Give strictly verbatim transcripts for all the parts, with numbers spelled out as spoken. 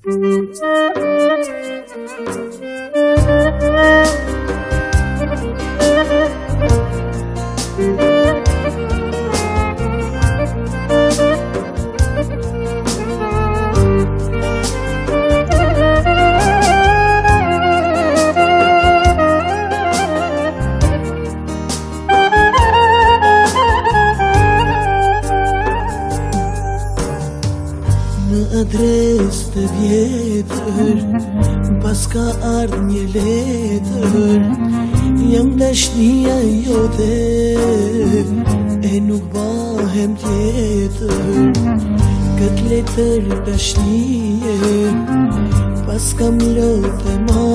Adres të vjetër, pas ka ardh një letër. Jam dashnia jote, e nuk bahem tjetër. Kët letër dashnie, pas kam lotë ma.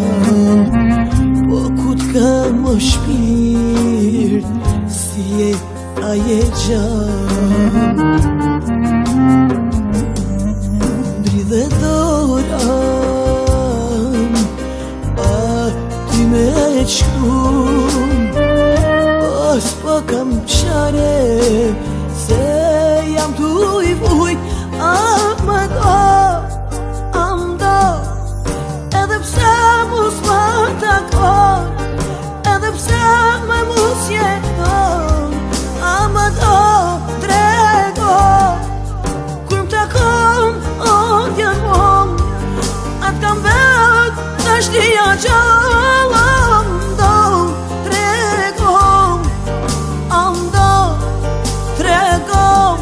Po ku t'kam o shpirt, si e aje gjatë. Dhe doram, a ty me qkum, os po kam qare, se jam tu i vuj, a më do, a më do, edhe pse mus më takon, edhe pse më mus jeton, a më do, drego, kur më takon, kam vet dashnia gjalla, ndo tregom, ndo tregom.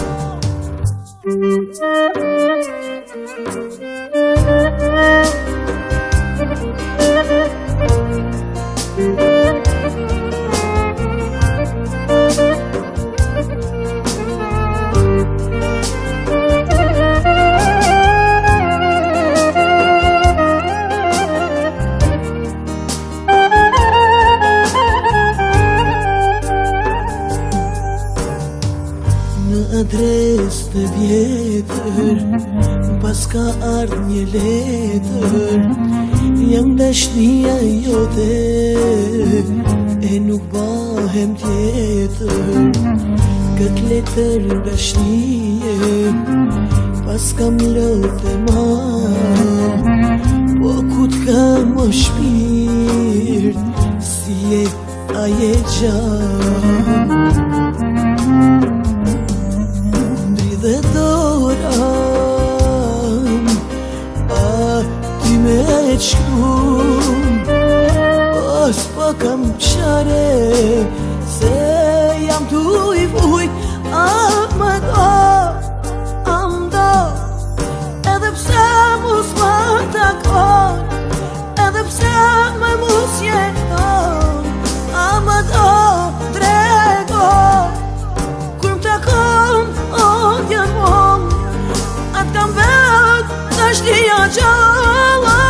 Adres të vjetër, pas ka ardh një letër. Jam dashnia jote, e nuk bahem tjetër. Kët letër dashnie, pas kam lotë ma. Po ku t'kam o shpirt, si e aje gjatë. Dhe doram, a ty me qkum, os po kam qare, se jam tu i vuj, a më do, a më do, edhe pse mus më takon, edhe pse më mus jeton, a më do, drego, kur më takon, atë kam vet dashnia gjalla.